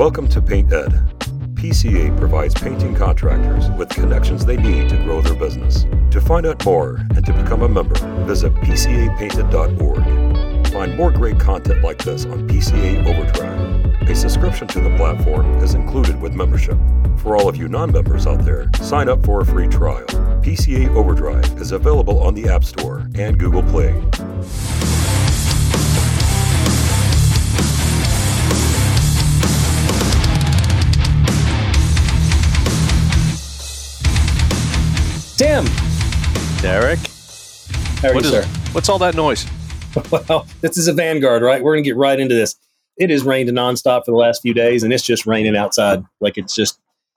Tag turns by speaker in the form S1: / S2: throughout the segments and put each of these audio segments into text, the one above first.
S1: Welcome to Paint Ed. PCA provides painting contractors with connections they need to grow their business. To find out more and to become a member, visit pcapainted.org. Find more great content like this on PCA Overdrive. A subscription to the platform is included with membership. For all of you non-members out there, sign up for a free trial. PCA Overdrive is available on the App Store and Google Play.
S2: Tim.
S3: Derek.
S2: How are you, sir?
S3: What's all that noise?
S2: Well, this is a Vanguard, right? We're going to get right into this. It has rained nonstop for the last few days, and it's just raining outside. Like it's just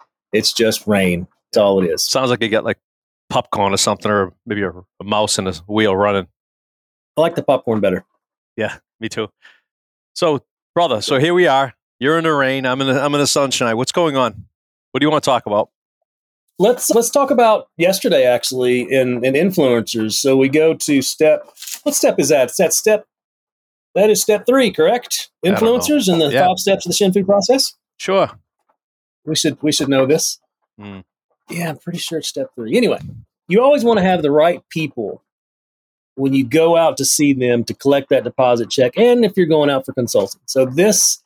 S2: rain. That's all it is.
S3: Sounds like you got like popcorn or something, or maybe a mouse in a wheel running.
S2: I like the popcorn better.
S3: Yeah, me too. So, brother, here we are. You're in the rain. I'm in the sunshine. What's going on? What do you want to talk about?
S2: Let's talk about yesterday, actually, in influencers. So we go to what step is that? That is step 3, correct? Influencers and the 5 steps of the Shin-Fu process?
S3: Sure.
S2: We should know this.
S3: Mm.
S2: Yeah, I'm pretty sure it's step 3. Anyway, you always want to have the right people when you go out to see them to collect that deposit check, and if you're going out for consulting. So this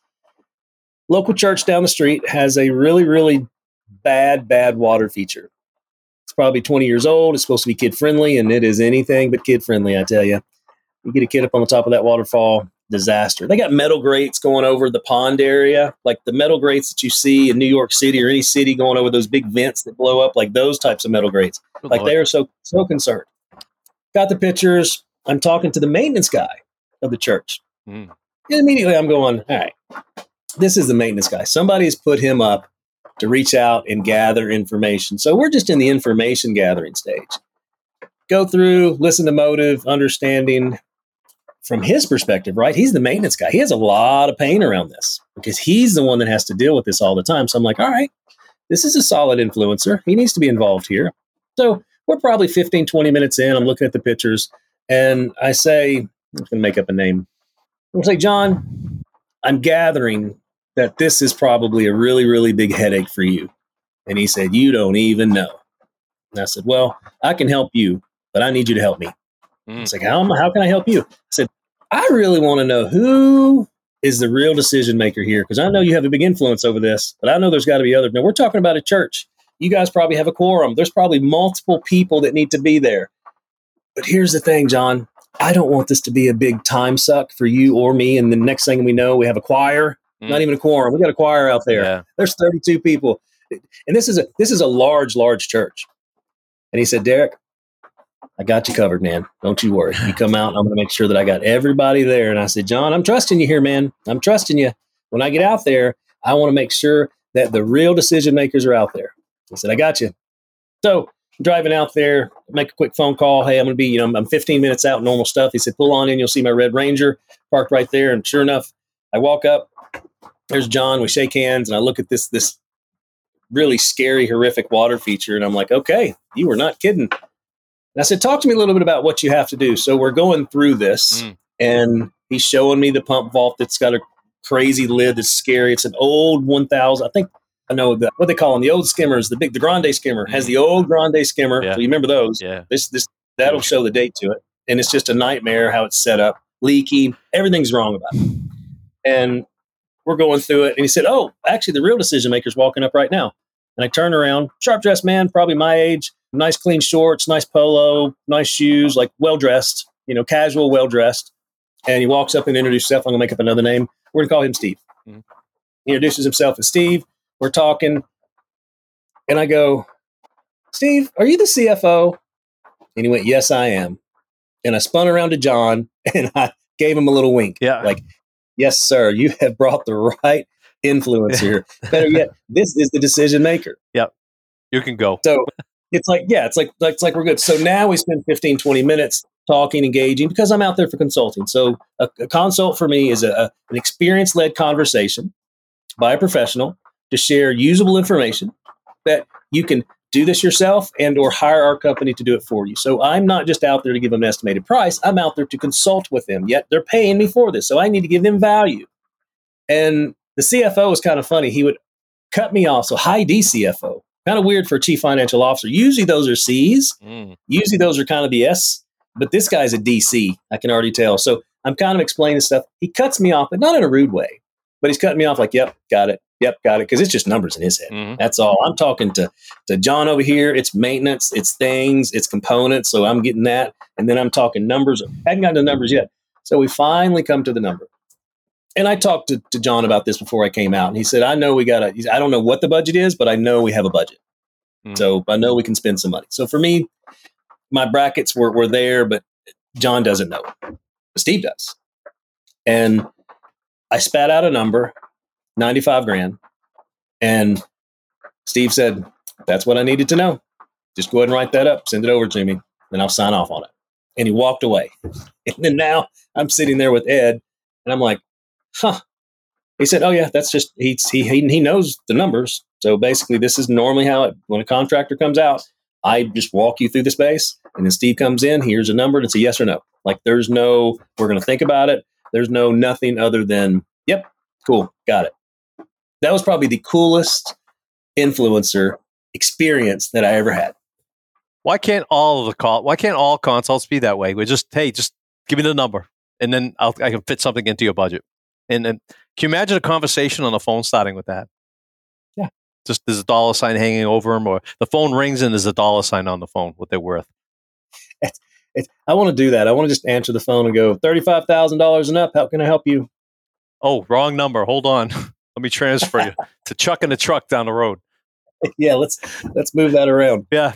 S2: local church down the street has a really, really bad water feature. It's probably 20 years old. It's supposed to be kid-friendly, and it is anything but kid-friendly, I tell you. You get a kid up on the top of that waterfall, disaster. They got metal grates going over the pond area, like the metal grates that you see in New York City or any city going over those big vents that blow up, like those types of metal grates. Like they are so concerned. Got the pictures. I'm talking to the maintenance guy of the church. And immediately I'm going, all right, this is the maintenance guy. Somebody has put him up to reach out and gather information. So we're just in the information gathering stage. Go through, listen to motive, understanding from his perspective, right? He's the maintenance guy. He has a lot of pain around this because he's the one that has to deal with this all the time. So I'm like, all right, this is a solid influencer. He needs to be involved here. So we're probably 15, 20 minutes in. I'm looking at the pictures and I say, I'm going to make up a name. I'm say, John, I'm gathering that this is probably a really, really big headache for you. And he said, you don't even know. And I said, well, I can help you, but I need you to help me. It's like, how can I help you? I said, I really want to know who is the real decision maker here, because I know you have a big influence over this, but I know there's got to be other. Now, we're talking about a church. You guys probably have a quorum. There's probably multiple people that need to be there. But here's the thing, John. I don't want this to be a big time suck for you or me. And the next thing we know, we have a choir. Not even a quorum. We got a choir out there. Yeah. There's 32 people. And this is a large church. And he said, Derek, I got you covered, man. Don't you worry. You come out and I'm going to make sure that I got everybody there. And I said, John, I'm trusting you here, man. I'm trusting you. When I get out there, I want to make sure that the real decision makers are out there. I said, I got you. So I'm driving out there, make a quick phone call. Hey, I'm going to be, I'm 15 minutes out, normal stuff. He said, pull on in. You'll see my Red Ranger parked right there. And sure enough, I walk up. There's John. We shake hands, and I look at this really scary, horrific water feature, and I'm like, okay, you were not kidding. And I said, talk to me a little bit about what you have to do. So we're going through this, and he's showing me the pump vault that's got a crazy lid that's scary. It's an old 1000. I think I know what they call them, the old skimmers. The Grande skimmer has the old Grande skimmer. Yeah. So you remember those? Yeah. That'll show the date to it, and it's just a nightmare how it's set up, leaking. Everything's wrong about it, and we're going through it. And he said, oh, actually, the real decision maker's walking up right now. And I turn around, sharp-dressed man, probably my age, nice clean shorts, nice polo, nice shoes, like well-dressed, casual, well-dressed. And he walks up and introduces himself. I'm going to make up another name. We're going to call him Steve. Mm-hmm. He introduces himself as Steve. We're talking. And I go, Steve, are you the CFO? And he went, yes, I am. And I spun around to John, and I gave him a little wink. Yeah. Like, yes, sir, you have brought the right influencer. Better yet, this is the decision maker.
S3: Yep. You can go.
S2: So it's like we're good. So now we spend 15, 20 minutes talking, engaging, because I'm out there for consulting. So a consult for me is an experience-led conversation by a professional to share usable information that you can do this yourself and or hire our company to do it for you. So I'm not just out there to give them an estimated price. I'm out there to consult with them, yet they're paying me for this. So I need to give them value. And The CFO was kind of funny. He would cut me off. So high D CFO, kind of weird for a chief financial officer. Usually those are C's. Usually those are kind of the S, but this guy's a DC. I can already tell. So I'm kind of explaining stuff. He cuts me off, but not in a rude way, but he's cutting me off like, yep, got it. Yep, got it. Because it's just numbers in his head. That's all. I'm talking to John over here. It's maintenance, it's things, it's components. So I'm getting that. And then I'm talking numbers. I haven't gotten to numbers yet. So we finally come to the number. And I talked to John about this before I came out. And he said, I know I don't know what the budget is, but I know we have a budget. So I know we can spend some money. So for me, my brackets were there, but John doesn't know. But Steve does. And I spat out a number, 95 grand. And Steve said, that's what I needed to know. Just go ahead and write that up, send it over to me, and I'll sign off on it. And he walked away. And then now I'm sitting there with Ed, and I'm like, huh. He said, oh yeah, that's just, he knows the numbers. So basically this is normally how when a contractor comes out, I just walk you through the space, and then Steve comes in, here's a number, and it's a yes or no. Like there's no, we're going to think about it. There's no nothing other than, yep, cool, got it. That was probably the coolest influencer experience that I ever had.
S3: Why can't all consults be that way? We just give me the number, and then I can fit something into your budget. And then can you imagine a conversation on the phone starting with that?
S2: Yeah.
S3: Just there's a dollar sign hanging over them, or the phone rings and there's a dollar sign on the phone, what they're worth.
S2: I want to do that. I want to just answer the phone and go, $35,000 and up. How can I help you?
S3: Oh, wrong number. Hold on. Let me transfer you to Chuck in the truck down the road.
S2: Yeah, let's move that around.
S3: Yeah.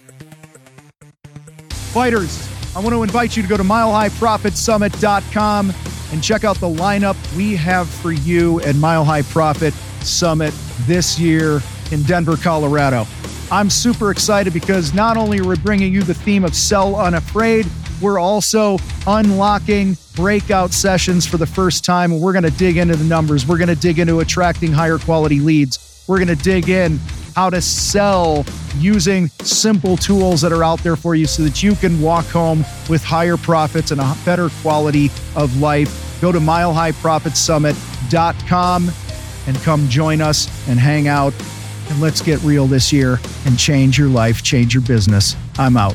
S4: Fighters, I want to invite you to go to milehighprofitsummit.com and check out the lineup we have for you at Mile High Profit Summit this year in Denver, Colorado. I'm super excited because not only are we bringing you the theme of Sell Unafraid, we're also unlocking breakout sessions for the first time, and we're going to dig into the numbers. We're going to dig into attracting higher quality leads. We're going to dig in how to sell using simple tools that are out there for you so that you can walk home with higher profits and a better quality of life. Go to milehighprofitsummit.com and come join us and hang out. And let's get real this year and change your life, change your business. I'm out.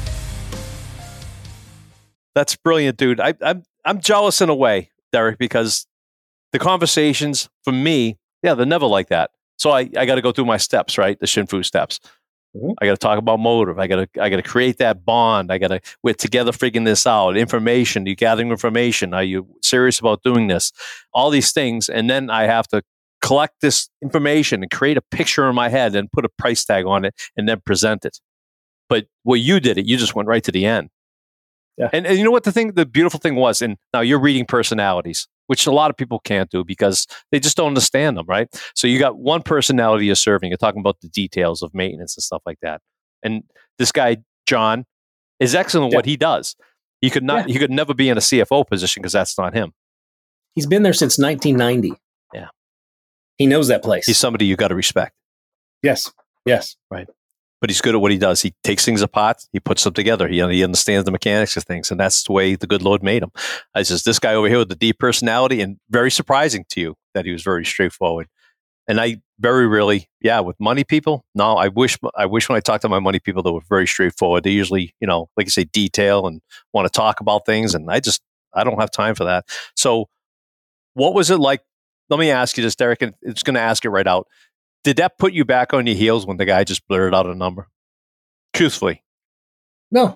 S3: That's brilliant, dude. I'm jealous in a way, Derek, because the conversations for me, they're never like that. So I got to go through my steps, right? The Shinfu steps. Mm-hmm. I got to talk about motive. I got to create that bond. We're together figuring this out. Information, you gathering information. Are you serious about doing this? All these things. And then I have to collect this information and create a picture in my head and put a price tag on it and then present it. But you just went right to the end.
S2: Yeah.
S3: And you know what the beautiful thing was? And now you're reading personalities, which a lot of people can't do because they just don't understand them, right? So you got one personality you're serving. You're talking about the details of maintenance and stuff like that. And this guy, John, is excellent at what he does. He could never be in a CFO position because that's not him.
S2: He's been there since 1990.
S3: Yeah.
S2: He knows that place.
S3: He's somebody you got to respect.
S2: Yes.
S3: Right. But he's good at what he does. He takes things apart. He puts them together. He understands the mechanics of things. And that's the way the good Lord made him. It's just this guy over here with the deep personality, and very surprising to you that he was very straightforward. And I very rarely, with money people, no, I wish when I talk to my money people, they were very straightforward. They usually, like you say, detail and want to talk about things. And I don't have time for that. So what was it like? Let me ask you this, Derek, and it's going to ask it right out. Did that put you back on your heels when the guy just blurted out a number? Truthfully.
S2: No.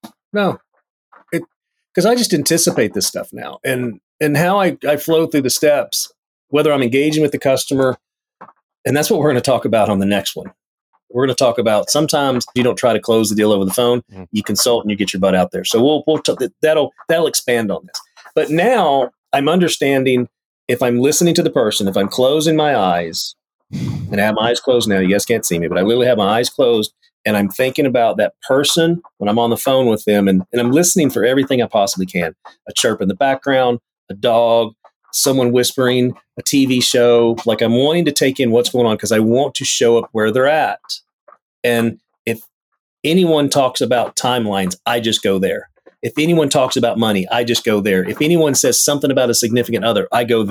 S2: Because I just anticipate this stuff now. And how I flow through the steps, whether I'm engaging with the customer, and that's what we're going to talk about on the next one. We're going to talk about sometimes you don't try to close the deal over the phone. Mm-hmm. You consult and you get your butt out there. So that'll expand on this. But now I'm understanding if I'm listening to the person, if I'm closing my eyes, and I have my eyes closed now. You guys can't see me, but I literally have my eyes closed, and I'm thinking about that person when I'm on the phone with them, and I'm listening for everything I possibly can. A chirp in the background, a dog, someone whispering, a TV show. Like I'm wanting to take in what's going on because I want to show up where they're at. And if anyone talks about timelines, I just go there. If anyone talks about money, I just go there. If anyone says something about a significant other, I go there.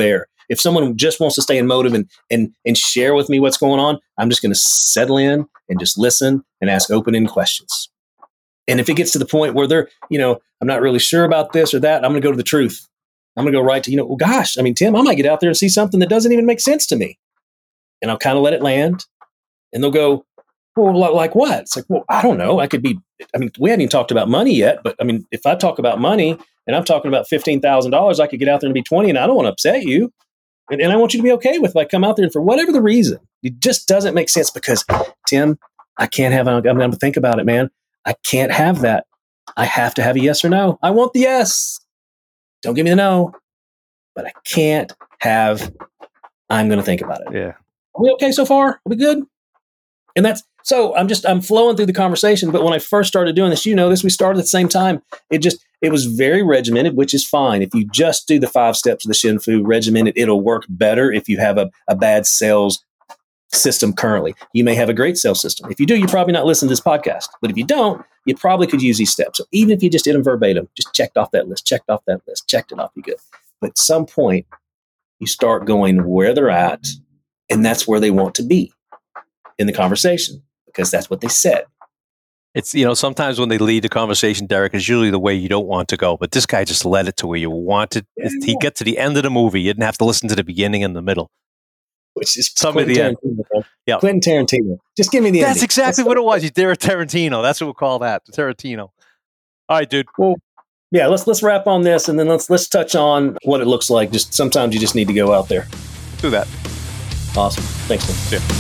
S2: if someone just wants to stay in motive and share with me what's going on, I'm just going to settle in and just listen and ask open-ended questions. And if it gets to the point where they're, I'm not really sure about this or that, I'm going to go to the truth. I'm going to go right to, well, gosh, I mean, Tim, I might get out there and see something that doesn't even make sense to me. And I'll kind of let it land. And they'll go, well, like what? It's like, well, I don't know. We hadn't even talked about money yet. But if I talk about money and I'm talking about $15,000, I could get out there and be 20, and I don't want to upset you. And I want you to be okay with, like, come out there and for whatever the reason, it just doesn't make sense because, Tim, I can't have, I'm going to think about it, man. I can't have that. I have to have a yes or no. I want the yes. Don't give me the no. But I can't have, I'm going to think about it.
S3: Yeah.
S2: Are we okay so far? Are we good? And I'm flowing through the conversation. But when I first started doing this, we started at the same time. It was very regimented, which is fine. If you just do the 5 steps of the Shinfu regimented, it'll work better if you have a bad sales system currently. You may have a great sales system. If you do, you're probably not listening to this podcast. But if you don't, you probably could use these steps. So even if you just did them verbatim, just checked off that list, checked it off, you're good. But at some point, you start going where they're at, and that's where they want to be in the conversation because that's what they said.
S3: It's, sometimes when they lead the conversation, Derek, is usually the way you don't want to go. But this guy just led it to where you wanted. Yeah. He got to the end of the movie. You didn't have to listen to the beginning and the middle.
S2: Which is
S3: Quentin
S2: Tarantino. Yeah. Quentin Tarantino. Just give me the
S3: That's
S2: ending.
S3: exactly what it was. They're a Tarantino. That's what we'll call that. Tarantino. All right, dude.
S2: Well, yeah, let's wrap on this, and then let's touch on what it looks like. Just sometimes you just need to go out there.
S3: Do that.
S2: Awesome. Thanks, man.
S3: Yeah.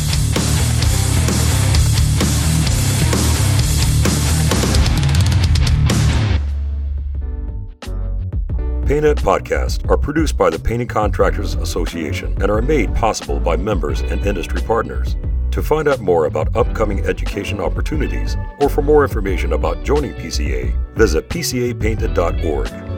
S1: PaintNet podcasts are produced by the Painting Contractors Association and are made possible by members and industry partners. To find out more about upcoming education opportunities or for more information about joining PCA, visit pcapainted.org.